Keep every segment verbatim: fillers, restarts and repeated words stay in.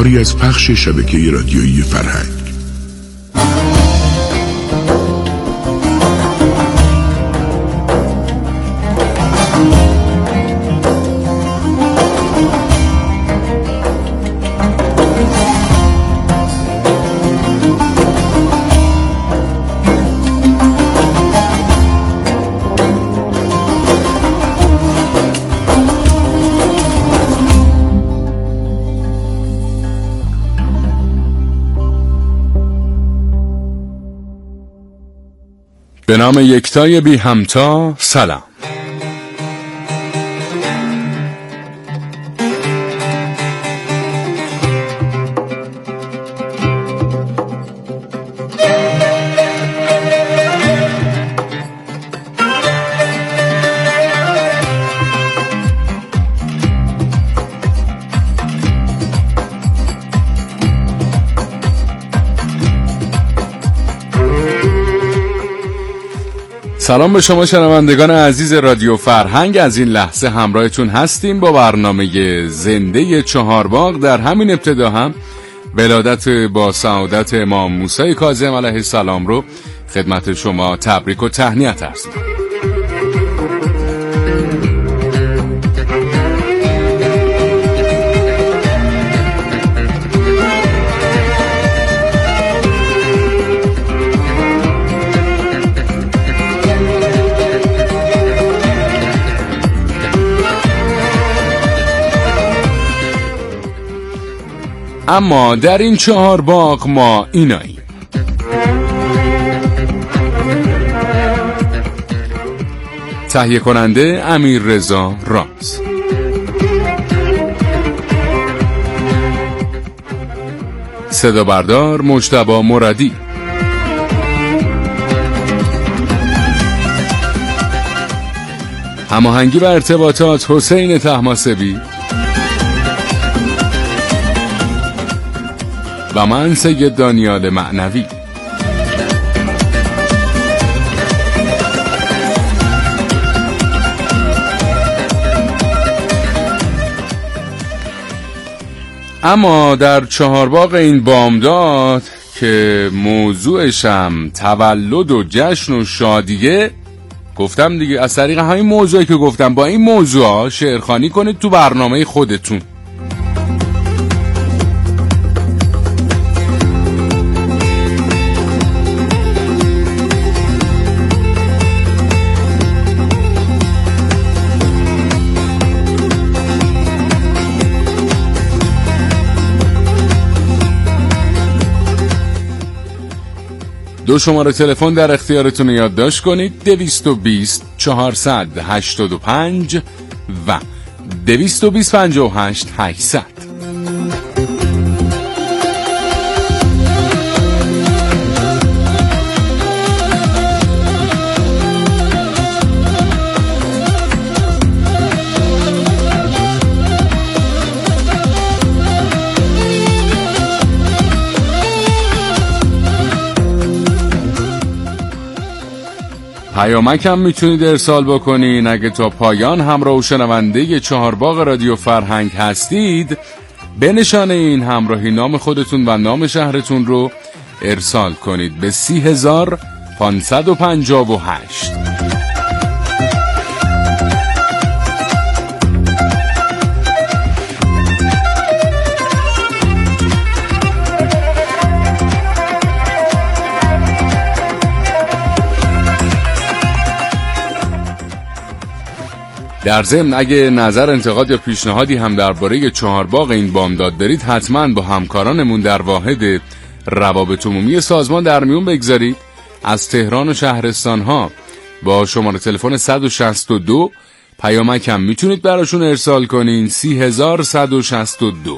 کاری از پخش شبکه رادیویی فرهنگ. به نام یکتای بی همتا، سلام. سلام به شما شنوندگان عزیز رادیو فرهنگ. از این لحظه همراهتون هستیم با برنامه زنده چهارباغ. در همین ابتدا هم ولادت با سعادت امام موسی کاظم علیه السلام رو خدمت شما تبریک و تهنیت عرض می‌کنم. اما در این چهار باغ ما ایناییم: تهیه کننده امیررضا راز، صدا بردار مجتبی مرادی، هماهنگی و ارتباطات حسین طهماسبی و من سید دانیال معنوی. اما در چهارباغ این بامداد که موضوعشم تولد و جشن و شادیه، گفتم دیگه از طریق همین موضوعی که گفتم با این موضوع شعرخوانی کنید تو برنامه خودتون. دو شماره تلفن در اختیارتون یادداشت کنید: دویست و بیست چهارصد هشتاد و پنج و دویست و بیست پنجاه و هشت هشتصد. پیامک هم میتونید ارسال بکنین. اگه تا پایان همراه و شنونده چهارباغ رادیو فرهنگ هستید، به نشانه این همراهی نام خودتون و نام شهرتون رو ارسال کنید به سی هزار پانصد و پنجاه و هشت. در ضمن اگه نظر، انتقاد یا پیشنهادی هم درباره چهارباغ این بامداد دارید، حتما با همکارانمون در واحد روابط عمومی سازمان در میون بگذارید. از تهران و شهرستان ها با شماره تلفن صد و شصت و دو پیامک هم میتونید براشون ارسال کنین: سی هزار صد و شصت و دو.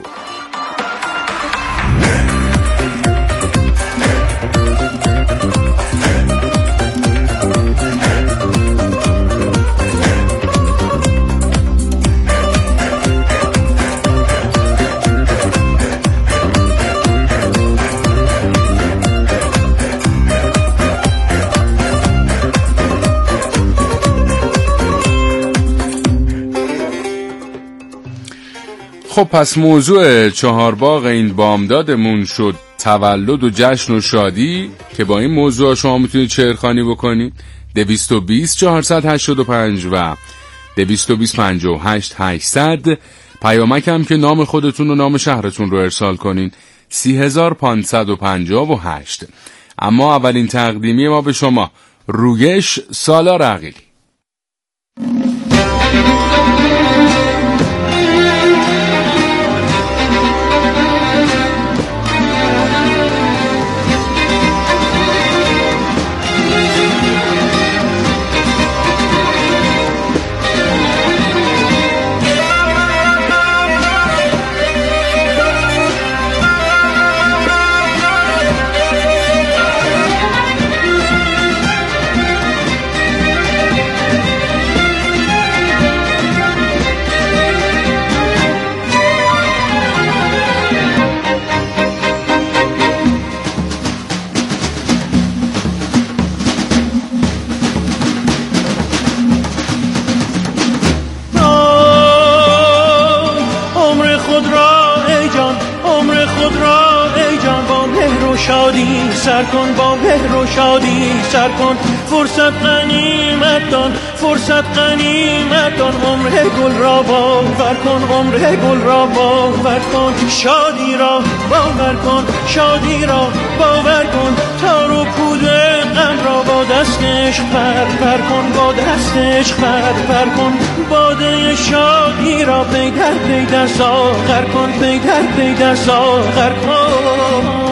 خب پس موضوع چهارباغ این بامدادمون شد تولد و جشن و شادی که با این موضوع شما میتونید شعرخوانی بکنید. دویست و بیست چهارصد هشتاد و پنج و دویست و بیست پنجاه و هشت هشتصد. پیامک هم که نام خودتون و نام شهرتون رو ارسال کنین سی هزار پانصد و پنجاه و هشت. اما اولین تقدیمی ما به شما رویش سالار عقیلی. سر کن با مهر و شادی سر کن، فرصت غنیمت دان، فرصت غنیمت دان، عمر گل را باور کن، عمر گل را باور کن، شادی را باور کن، شادی را باور کن، تار و پود غم را با دستش پر پر کن، با دستش پر پر کن، باده شادی را پی در پی در ساغر کن، پی در پی در ساغر کن.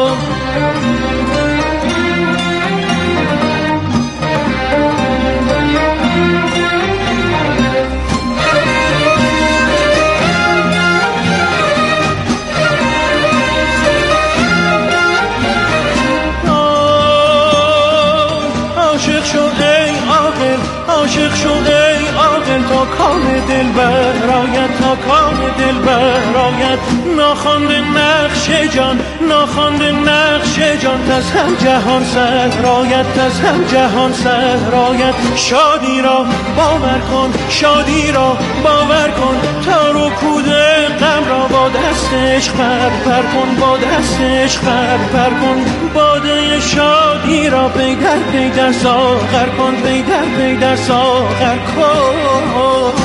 عاشق شو ای عاقل تا کام دل برآید، تا کام دل برآید، ناخوانده نقش جان، ناخوانده نقش جان، تز هم جهان سراید، تز هم جهان سراید، شادی را باور کن، شادی را باور کن، تار و پود غم را با دستش پر پر کن، با دستش پر پر کن، باده شادی را پی در پی در ساغر کن، پی در پی در ساغر کن.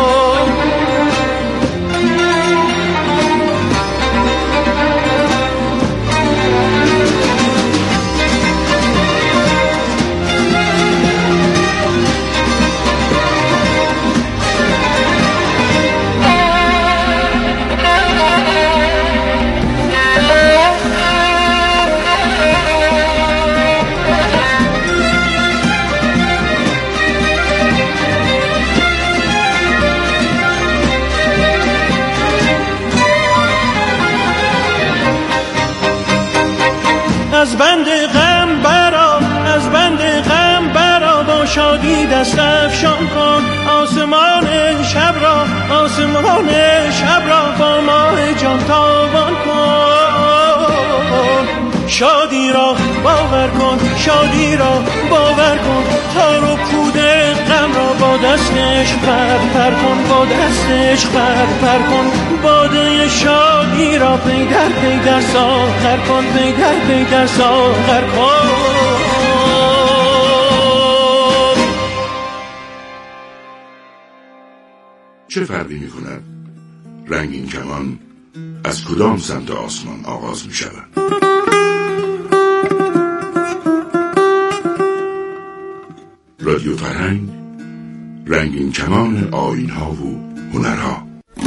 از بند غم برا، از بند غم برا، با شادی دست افشان کن، آسمان شب را، آسمان شب را با ماه جان تابان کن، شادی را باور کن، شادی را باور کن، تار و پود غم را با دستش پر پر کن، با دستش پر پر کن، باده شادی را پی در پی در ساغر کن، پی در پی در ساغر کن. چه فرقی می کند رنگین کمان از کدام سمت آسمان آغاز می شود؟ رادیو فرهنگ، رنگین کمان آیین‌ها و هنرها.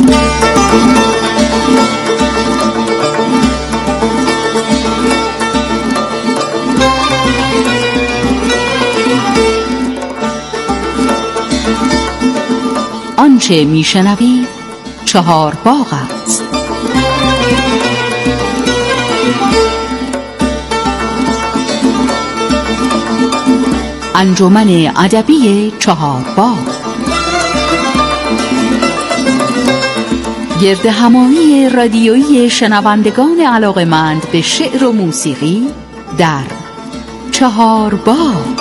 آنچه میشنوید چهارباغ است. انجمن ادبی چهارباغ گرد همایی رادیویی شنوندگان علاقه‌مند به شعر و موسیقی در چهارباغ.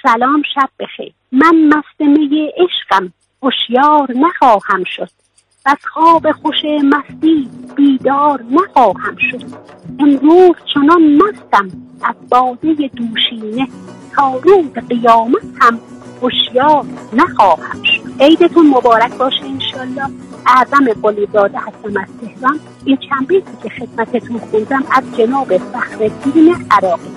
سلام شب بخیر. من مست می عشقم هوشیار نخواهم شد، از خواب خوش مستی بیدار نخواهم شد. امروز چنان مستم از باده دوشینه، تا روز قیامت هم هوشیار نخواهم شد. عیدتون مبارک باشه انشالله. اعظم قلیزاده هستم از تهران. این چند بیتی که خدمتتون خوندم از جناب فخرالدین عراقی.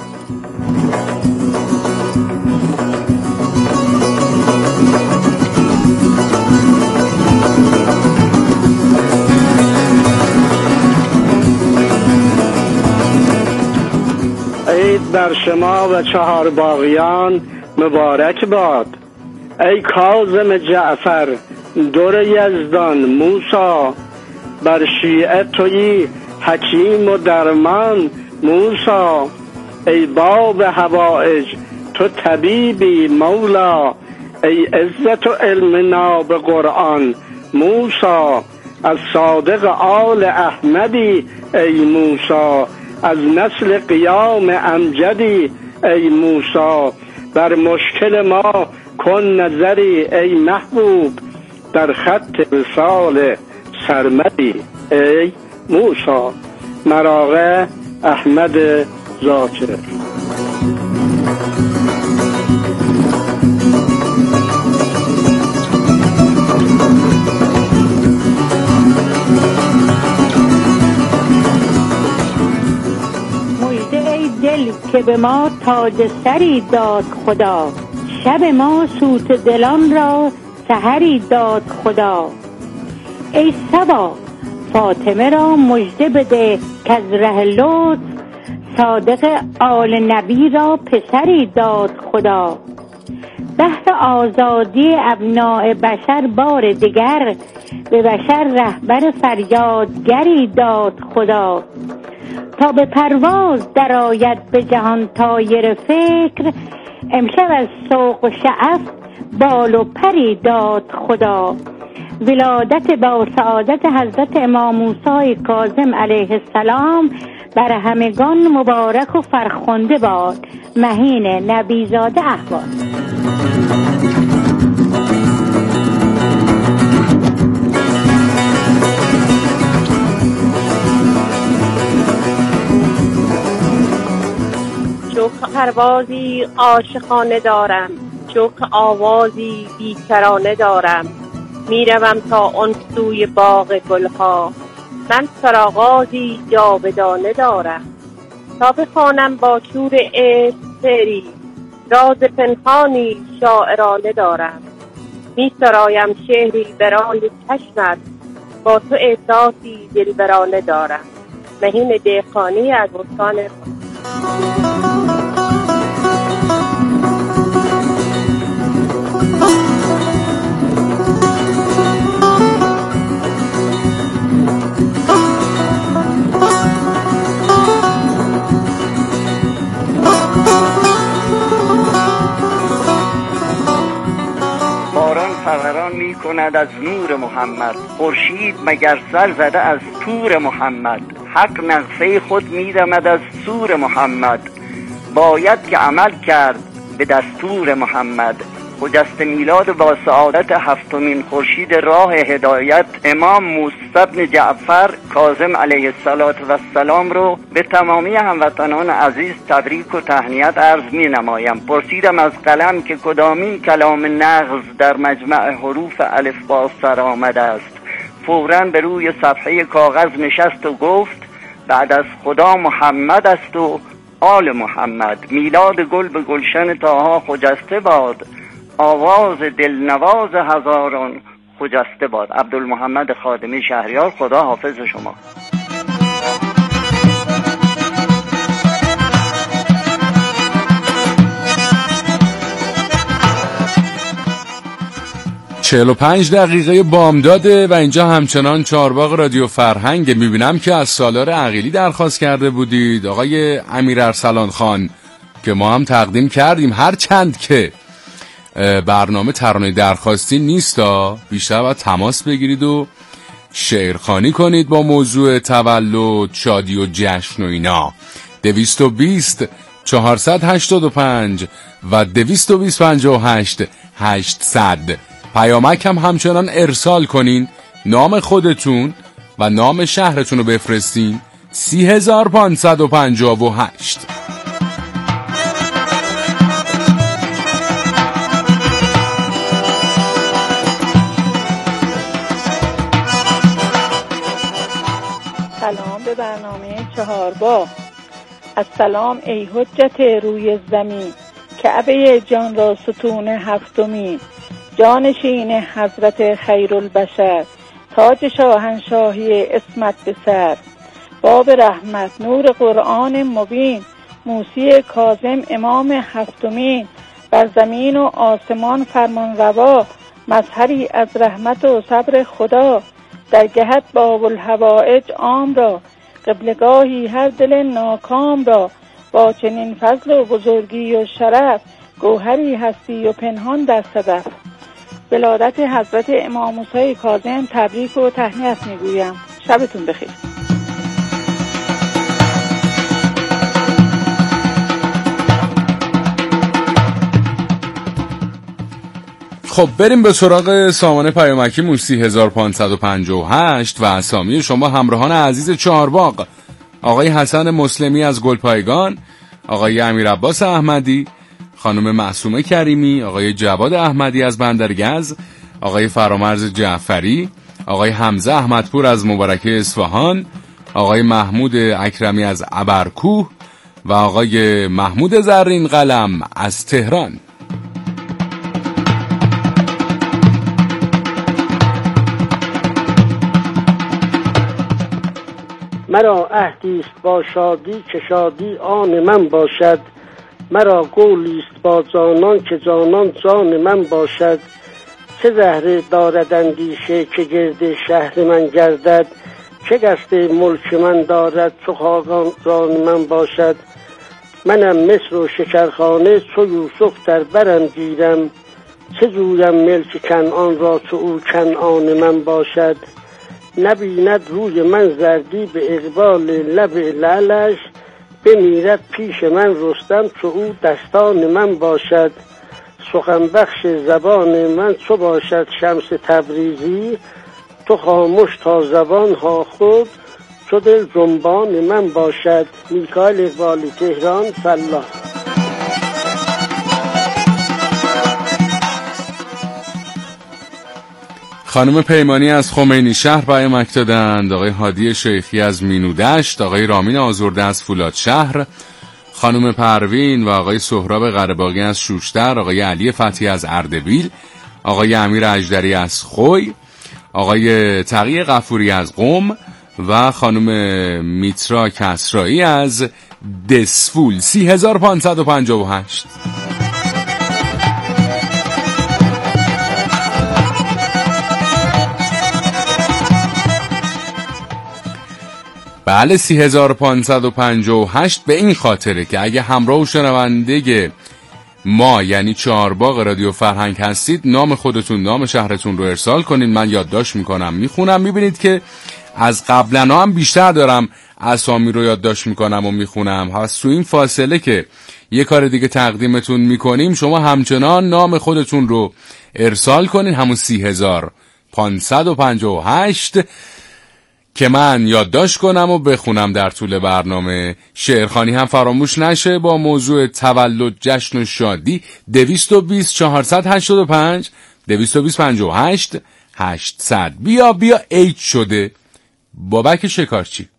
عید بر شما و چهار باغیان مبارک باد. ای کاظم جعفر دور یزدان موسی، بر شیعه تویی حکیم و درمان موسی. ای باب حوائج تو طبیبی مولا، ای عزت و علمنا به قرآن موسی. از صادق آل احمدی ای موسی، از نسل قیام امجدی ای موسی. بر مشکل ما کن نظری ای محبوب، در خط وصال سرمدی ای موسی. مراغه احمد ذاکر. دل که به ما تاج سری داد خدا، شب ما سوت دلان را سحری داد خدا. ای صبا فاطمه را مژده بده که از ره لطف، صادق آل نبی را پسری داد خدا. بهر آزادی ابناء بشر بار دیگر، به بشر رهبر فریادگری داد خدا. تا به پرواز درآید به جهان طایر فکر، امشب از سوق و شعف بال و پری داد خدا. ولادت با سعادت حضرت امام موسی کاظم علیه السلام بر همگان مبارک و فرخنده باد. مهین نبیزاده احوال. چوک پروازی عاشقانه دارم، چوک آوازی بیکرانه دارم. میروم تا آن سوی باغ گلها، من سرآغازی جاودانه دارم. تا بخوانم با شور عشق شعری، راز پنهانی شاعرانه دارم. می سرایم شعری برای چشمت، با تو احساسی دلبرانه دارم. مهین دهقانی از استان فوران می کند از نور محمد، خورشید مگر سر زده از طور محمد. حق نغفه خود می دمد از سور محمد، باید که عمل کرد به دستور محمد. خجست میلاد با سعادت هفتمین خورشید راه هدایت امام موسی بن جعفر کاظم علیه السلام رو به تمامی هموطنان عزیز تبریک و تهنیت عرض می نمایم. پرسیدم از قلم که کدامین کلام نغز در مجمع حروف الفبا سر آمده است. فوراً به روی صفحه کاغذ نشست و گفت بعد از خدا محمد است و آل محمد. میلاد گل به گلشن طاها خجسته باد، آواز دلنواز هزاران خجسته باد. عبدالمحمد خادمی شهریار. خدا حافظ شما. چهل و پنج دقیقه بامداده و اینجا همچنان چهارباغ رادیو فرهنگ. میبینم که از سالار عقیلی درخواست کرده بودید آقای امیر ارسلان خان که ما هم تقدیم کردیم، هر چند که برنامه ترانه درخواستی نیستا، بیشتر باید تماس بگیرید و شعرخوانی کنید با موضوع تولد، شادی و جشن و اینا. دویست و بیست چهارصد و هشتاد و پنج و دویست و بیست پنجاه و هشت هشتصد. پیامک هم همچنان ارسال کنین، نام خودتون و نام شهرتون رو بفرستین. سی هزار پانصد و پنجاه و هشت. سلام به برنامه چهارباغ. السلام ای حجت روی زمین، کعبه جان را ستون هفتمی، جانشین حضرت خیرالبشر، تاج شاهنشاهی اسمت به سر، باب رحمت نور قرآن مبین، موسی کاظم امام هفتمین، بر زمین و آسمان فرمان روا، مظهری از رحمت و صبر خدا، در گهت باب الحوائج عام را، قبلگاهی هر دل ناکام را، با چنین فضل و بزرگی و شرف، گوهری هستی و پنهان در صدف. ولادت حضرت امام موسی کاظم تبریک و تهنیت میگویم. شبتون بخیر. خب بریم به سراغ سامانه پیامکی سی هزار و پانصد و پنجاه و هشت و اسامی شما همراهان عزیز چهارباغ. آقای حسن مسلمی از گلپایگان، آقای امیرعباس احمدی، خانم معصومه کریمی، آقای جواد احمدی از بندرگز، آقای فرامرز جعفری، آقای حمزه احمدپور از مبارکه اصفهان، آقای محمود اکرمی از ابرکوه و آقای محمود زرین قلم از تهران. مرا عهدی است با شادی که شادی آن من باشد، مرا قولی است با جانان که جانان جان من باشد. چه زهره دارد اندیشه که گرد شهر من گردد، چه قصد ملک من دارد چو خاقان جان من باشد. منم مصر و شکرخانه چو یوسف در برم گیرم، چه جویم ملک کنعان را چو او کنعان من باشد. نبیند روی من زردی به اقبال لب لعلش، بمیرد پیش من رستم چو او دستان من باشد. سخن بخش زبان من چو باشد شمس تبریزی، تو خاموش تا زبان ها خود چو دل جنبان من باشد. میکائیل اقبالی، تهران، فلاح. خانم پیمانی از خمینی شهر پیامک دادند، آقای هادی شیخی از مینودشت، آقای رامین آزرده از فولاد شهر، خانم پروین و آقای سهراب قره‌باغی از شوشتر، آقای علی فتحی از اردبیل، آقای امیر اژدری از خوی، آقای تقی غفوری از قم و خانم میترا کسرایی از دسفول. سی هزار و پانصد و پنجاه و هشت. بله، سی هزار و پانصد و پنجاه و هشت به این خاطره که اگه همراه و شنونده ما یعنی چهارباغ رادیو فرهنگ هستید، نام خودتون نام شهرتون رو ارسال کنین. من یادداشت میکنم میخونم. میبینید که از قبلا هم بیشتر دارم اسامی رو یادداشت میکنم و میخونم. پس تو این فاصله که یه کار دیگه تقدیمتون میکنیم، شما همچنان نام خودتون رو ارسال کنین، همون سی هزار و پانصد و پنجاه و هشت، که من یادداشت کنم و بخونم در طول برنامه. شعرخوانی هم فراموش نشه با موضوع تولد، جشن و شادی. دویست و بیست چهارصد و هشتاد و پنج دویست و بیست پنجاه و هشت هشتصد. بیا بیا عید شده، بابک شکارچی.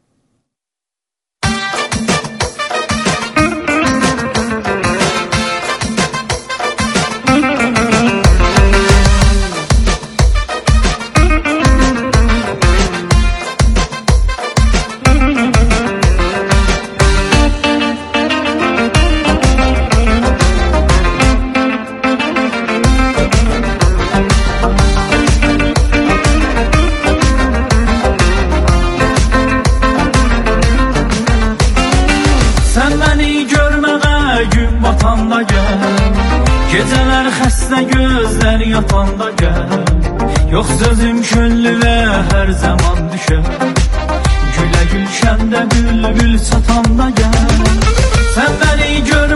Yatanda gel, yok sözüm köllü ve her zaman düşer. Güle gülşende bülbül satanda gel, sen beni gör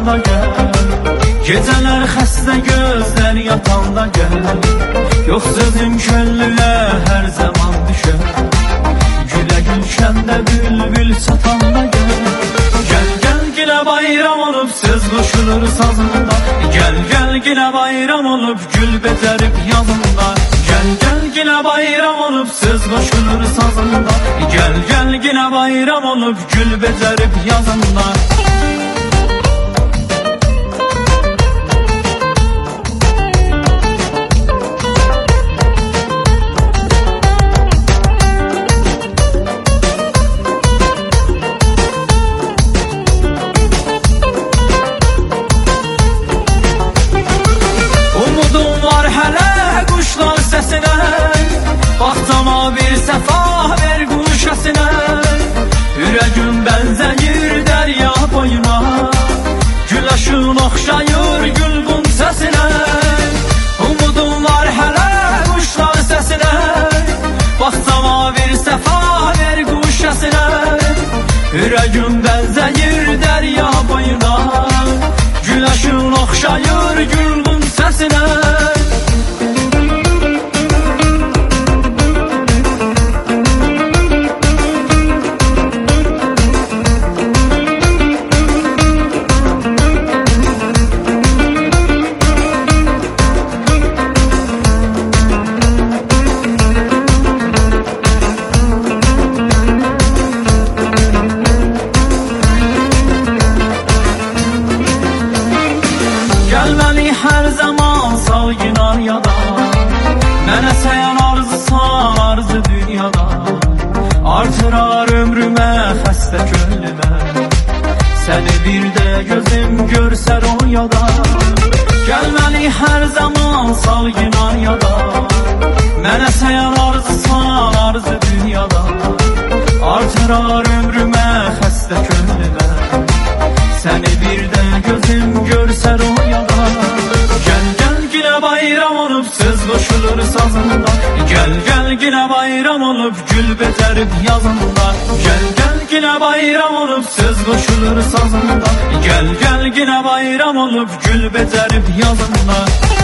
yatanda gel, geceler xəstə gözlər yatanda gel. Yox sözüm köllüyə hər zaman düşər, gülə gülşəndə bülbül çatanda gel. Gel gel gilə bayram olub söz qoşulur sazında, gel gel gilə bayram olub gül becərib yazında. Gel gel gilə bayram olub söz qoşulur sazında, gel gel gilə bayram olub gül becərib yazında. Baxtama bir səfa ver quşasına, ürəgüm bənzəyir dərya boyuna, güləşin oxşayır gülbün səsinə. Umudum var hələ quşlar səsinə, baxtama bir səfa ver quşasına, ürəgüm bənzəyir dərya boyuna, güləşin oxşayır gülbün səsinə. Artırar ömrümə xəstə könlümə, səni bir də gözüm görsər o yada. Gəlməli hər zaman sal ginar yada, mənə səyən arzusan arzu dünyada. Artırar ömrümə xəstə könlümə, səni bir də gözüm görsər o yada. Gəl gəl gilə bayram olub söz qoşulur sazında, gel gel gilə bayram olub gül becərib yazında. Gel gel gilə bayram olub söz qoşulur sazında, gel gel gilə bayram olub gül becərib yazında.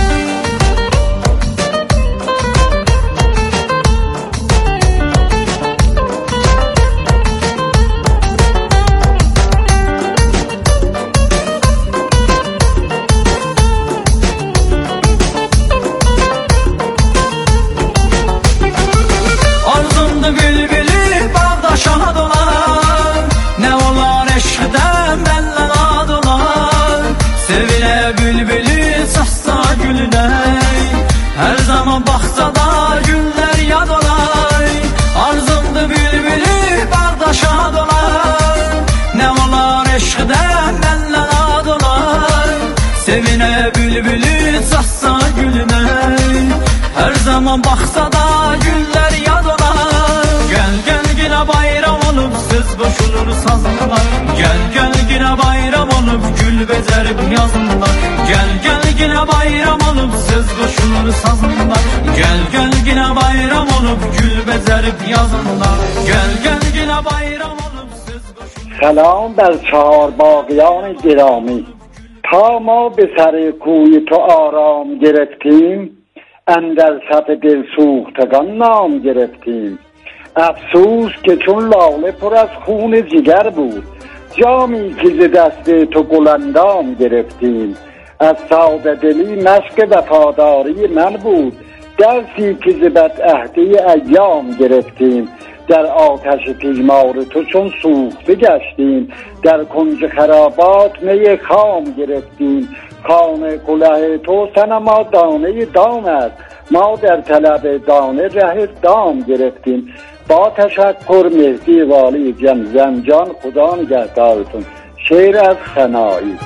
Her zaman baxsa da günlər yad olay, arzumdu bülbülü qardaşa dolar. Nə olar eşqdən mənlə ad olar, sevinə bülbülü çatsa gülmək. Her zaman baxsa da günlər yad olar. Gəl gəl gilə bayram olub söz qoşulur sazında, gel gel gilə bayram olub gül becərib yazında. Gel gel gilə bayram olub söz qoşulur sazında, gel gel gilə bayram olub gül becərib yazında. Gel gel gilə bayram olub söz qoşulur. سلام بر چهار باغیان گرامی، تا ما به سر کوی تو آرام گرفتیم، اندر صف دل سوختگان نام گرفتیم. افسوس که چون لاله پر از خون جگر بود، جامی که ز دست تو گلندام گرفتیم. از ساده دلی مشق وفاداری من بود، درسی که ز بدعهدی ایام گرفتیم. در آتش تیمار تو چون سوخته گشتیم، در کنج خرابات می خام گرفتیم. خان کلاه تو صنما دانه دام است، ما در طلب دانه ره دام گرفتیم. با تشکر مهدی والی جم زنجان، خدا نگهدارتون. شعر از خنایی.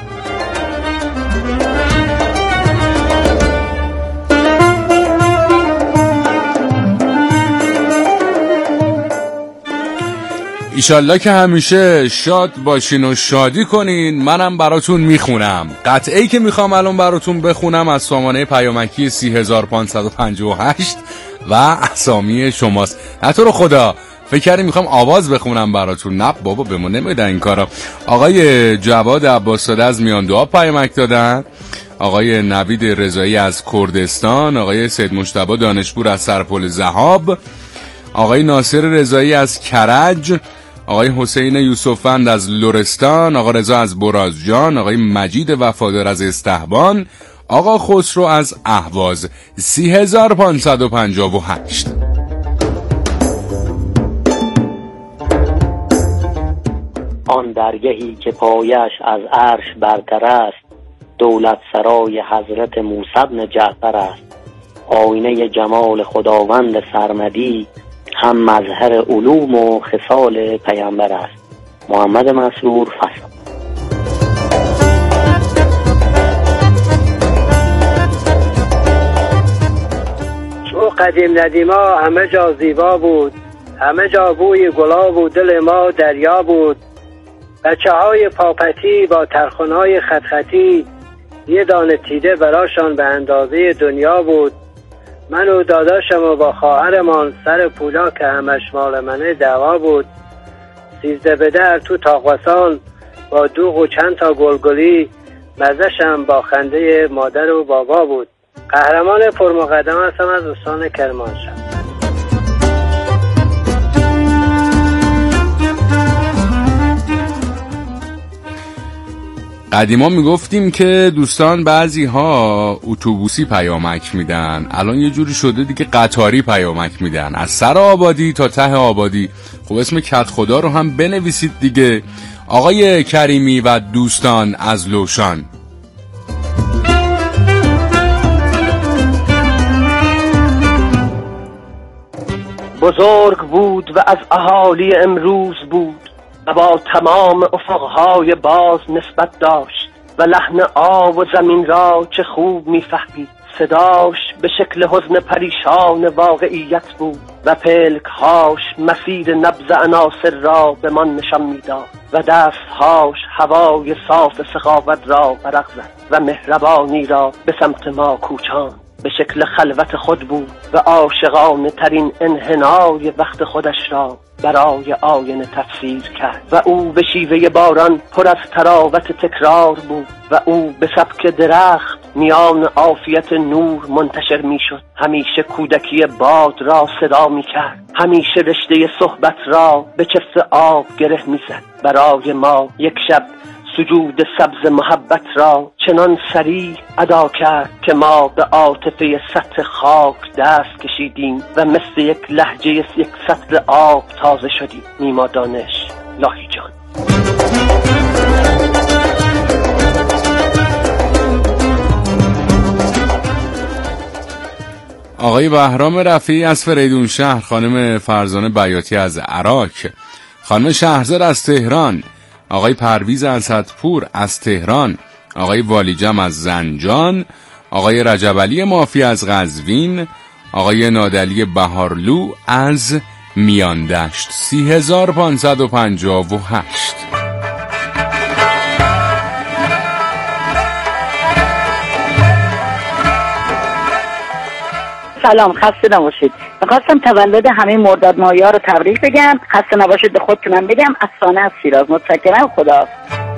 ایشالله که همیشه شاد باشین و شادی کنین. منم براتون میخونم قطعه‌ای که میخوام الان براتون بخونم از سامانه پیامکی سی هزار و پانصد و پنجاه و هشت و اسامی شماست. نه تو رو خدا فکر کردیم میخوام آواز بخونم براتون. نه بابا به ما نمیدن این کارا. آقای جواد عباس‌زاده از میاندوها پیامک دادن، آقای نوید رضایی از کردستان، آقای سید مجتبی دانشپور از سرپل ذهاب، آقای ناصر رضایی از کرج، آقای حسین یوسفند از لرستان، آقا رضا از برازجان، آقای مجید وفادار از استحبان، آقا خسرو از اهواز. سی هزار پانصد و پنجاه و هشت. آن درگهی که پایش از عرش برتر است، دولت سرای حضرت موسی بن جعفر است. آینه جمال خداوند سرمدی، هم مظهر علوم و خصال پیامبر است. محمد مسرور فصل. چو قدیم ندیما همه جا زیبا بود، همه جا بوی گلاب و دل ما دریا بود. بچه های پاپتی با ترخونای خط خطی، یه دانه تیده براشان به اندازه دنیا بود. من و داداشم و با خواهرمان سر پولا که همش مال منه دعوا بود. سیزده به در تو تاقوسان با دوغ و چند تا گلگلی، مزشم با خنده مادر و بابا بود. قهرمان پرمقدم هستم از استان کرمانشاه. قدیما میگفتیم که دوستان بعضی ها اتوبوسی پیامک میدن، الان یه جوری شده دیگه قطاری پیامک میدن، از سر آبادی تا ته آبادی. خب اسم کت خدا رو هم بنویسید دیگه. آقای کریمی و دوستان از لوشان. بزرگ بود و از اهالی امروز بود و با تمام افقهای باز نسبت داشت و لحن آب و زمین را چه خوب میفهمید. صداش به شکل حزن پریشان واقعیت بود و پلکهاش مسیر نبض عناصر را به من نشان میداد و دستهاش هوای صاف سخاوت را برق زد و مهربانی را به سمت ما کوچان. به شکل خلوت خود بود و عاشقانه ترین انحنای وقت خودش را برای آینه تفسیر کرد و او به شیوه باران پر از تراوت تکرار بود و او به سبک درخت میان عافیت نور منتشر می شد. همیشه کودکی باد را صدا می کرد، همیشه رشته صحبت را به چفت آب گره می زد. برای ما یک شب سجود سبز محبت را چنان سریع ادا کرد که ما به عاطفه سطح خاک دست کشیدیم و مثل یک لهجه یک سطل آب تازه شدیم. نیما دانش، لاهی جان. آقای بهرام رفیعی از فریدون شهر، خانم فرزانه بیاتی از عراق، خانم شهرزاد از تهران، آقای پرویز اسدپور از تهران، آقای والیجم از زنجان، آقای رجب علی مافی از قزوین، آقای نادلی بهارلو از میاندشت. سی هزار پانصد و پنجاه و هشت. سلام، خسته نباشید. میخواستم تولد همه مرداد ماهی ها رو تبریک بگم. خسته نباشید به خودتونم بگم. از سانه از شیراز. متشکرم. خدا.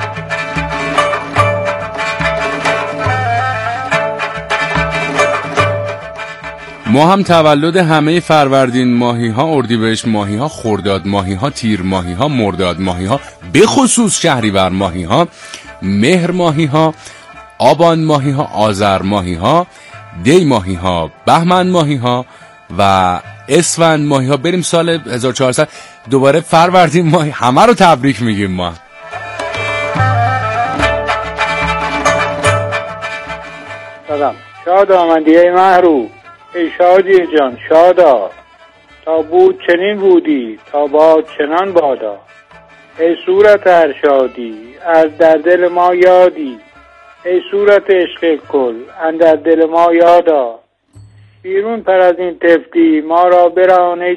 ما هم تولد همه فروردین ماهی ها، اردیبهشت ماهی ها، خرداد ماهی ها، تیر ماهی ها، مرداد ماهی ها، به خصوص شهریور ماهی ها، مهر ماهی ها، آبان ماهی ها، آذر ماهی ها، دی ماهی ها، بهمن ماهی ها و اسفند ماهی ها. بریم سال هزار و چهارصد دوباره فروردین ماهی، همه رو تبریک میگیم ما. سلام. شاد آمدی ای محروم، ای شادی جان شادا. تا بود چنین بودی، تا باد چنان بادا. ای صورت ارشادی، از در دل ما یادی. ای صورت عشق کل، اندر دل ما یادا. بیرون پر از این تفتی، ما را بران ای